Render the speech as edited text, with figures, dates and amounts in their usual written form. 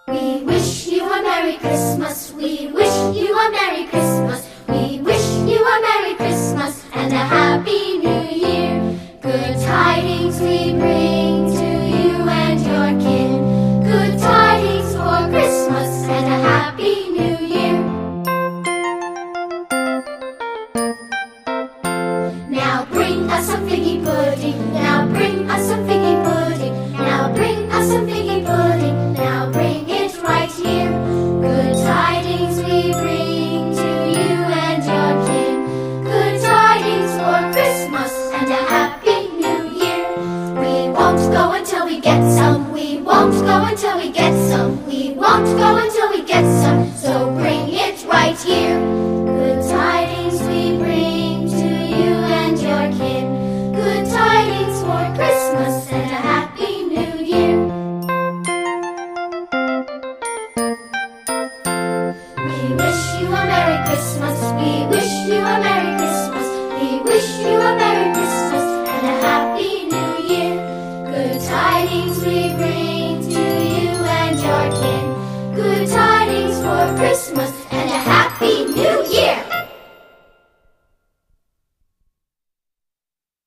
We wish you a Merry Christmas. We wish you a Merry Christmas. We wish you a Merry Christmas and a Happy New Year. Good tidings we bring to you and your kin. Good tidings for Christmas and a Happy New Year. Now bring us some figgy pudding. Now bring us some figgy pudding. Now bring us some figgy pudding. Now bring it right here. Good tidings we bring to you and your kin. Good tidings for Christmas and a Happy New Year. We won't go until we get some. We won't go until we get some. We won't go until we get some. So bring it right here. Good tidings we bring to you and your kin. Good tidings for Christmas and a Happy New Year. We wish you a Merry Christmas. We wish you a Merry Christmas. We wish you a Merry Christmas and a Happy New Year. Good tidings we bring to you and your kin. Good tidings for Christmas.